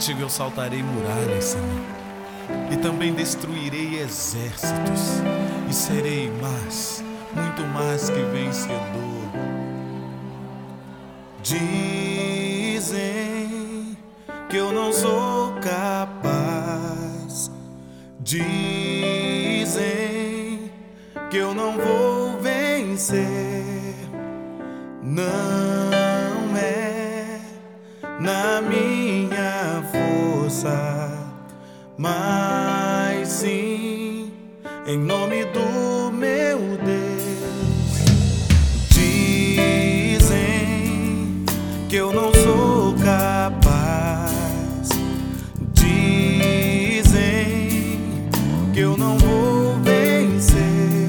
Contigo eu saltarei muralhas, Senhor, e também destruirei exércitos, e serei mais, muito mais que vencedor. Dizem que eu não sou capaz, dizem que eu não vou vencer. Não é na minha força, mas sim em nome do meu Deus. Dizem que eu não sou capaz, dizem que eu não vou vencer.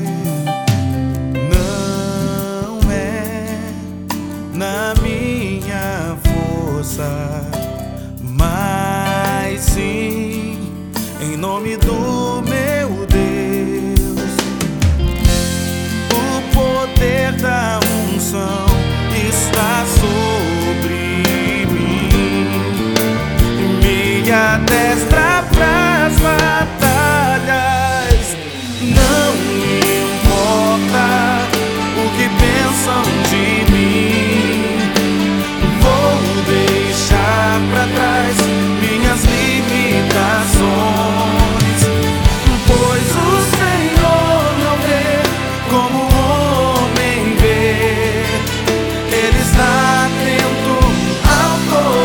Não é na minha força, mas sim em nome do meu Deus. O poder da unção está sobre mim, me adestra pras batalhas. Não importa o que pensam de mim, vou deixar pra trás minhas limitações, pois o Senhor não vê como o homem vê. Ele está atento ao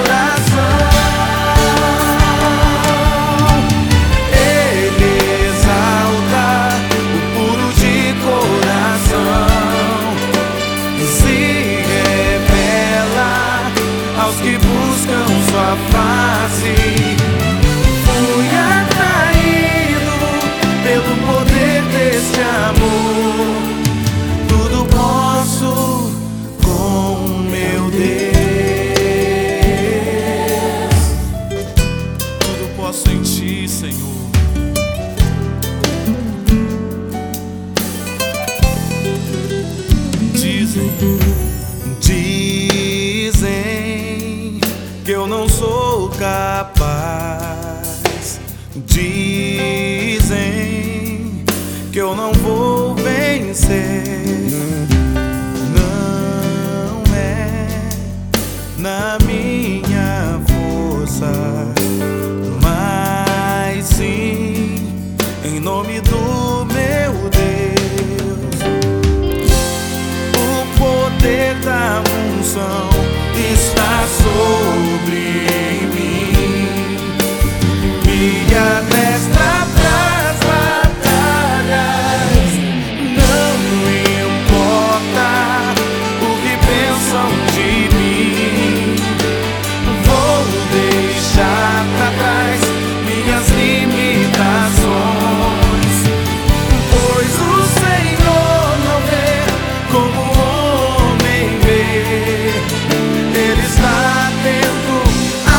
coração. Ele exalta o puro de coração, se revela aos que buscam sua face. Fui atraído pelo poder deste amor. Tudo posso com meu Deus. Tudo posso em ti, Senhor. Dizem que eu não sou capaz, dizem que eu não vou vencer. Não é na minha força, mas sim em nome do meu Deus. O poder da unção está sobre mim, me adestra pras batalhas. Não importa o que pensam de mim, vou deixar pra trás minhas limitações, pois o Senhor não vê como o homem vê. Ele está atento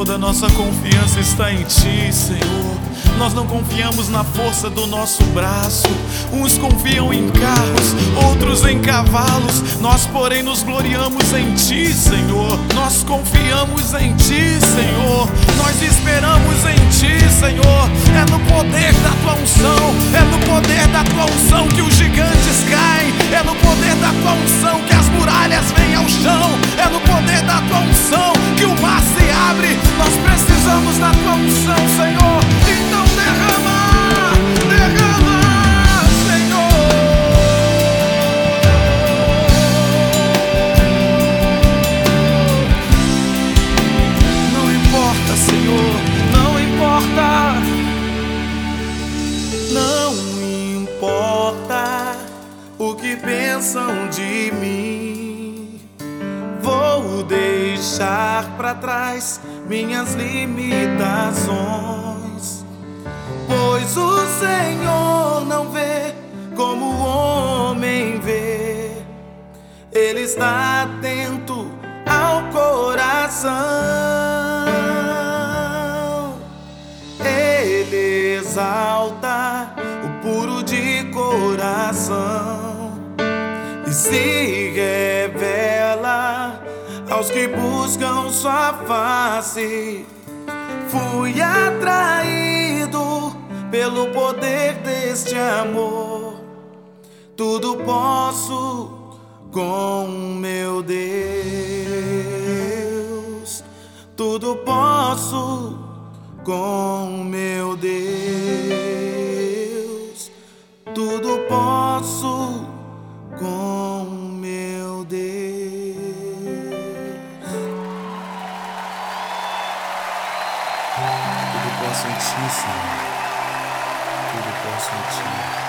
Toda nossa confiança está em Ti, Senhor. Nós não confiamos na força do nosso braço. Uns confiam em carros, outros em cavalos. Nós, porém, nos gloriamos em Ti, Senhor. Nós confiamos em Ti, Senhor. Nós esperamos em Ti, Senhor. É no poder da Tua unção, é no poder da Tua unção que os gigantes caem. É no poder da Tua unção que as muralhas vêm ao chão. É no poder da Tua unção que o mar se abre. Nós precisamos da Tua unção, Senhor. Então derrama, Senhor. Não importa, Senhor, não importa. Não importa o que pensam de mim. Vou deixar pra trás minhas limitações, pois o Senhor não vê como o homem vê. Ele está atento ao coração. Ele exalta o puro de coração e se revela aos que buscam Sua face. Fui atraído pelo poder deste amor. Tudo posso com meu Deus. Tudo posso com meu Deus. Tudo posso com meu Deus. Tudo posso em Ti, Senhor. Tudo posso em Ti.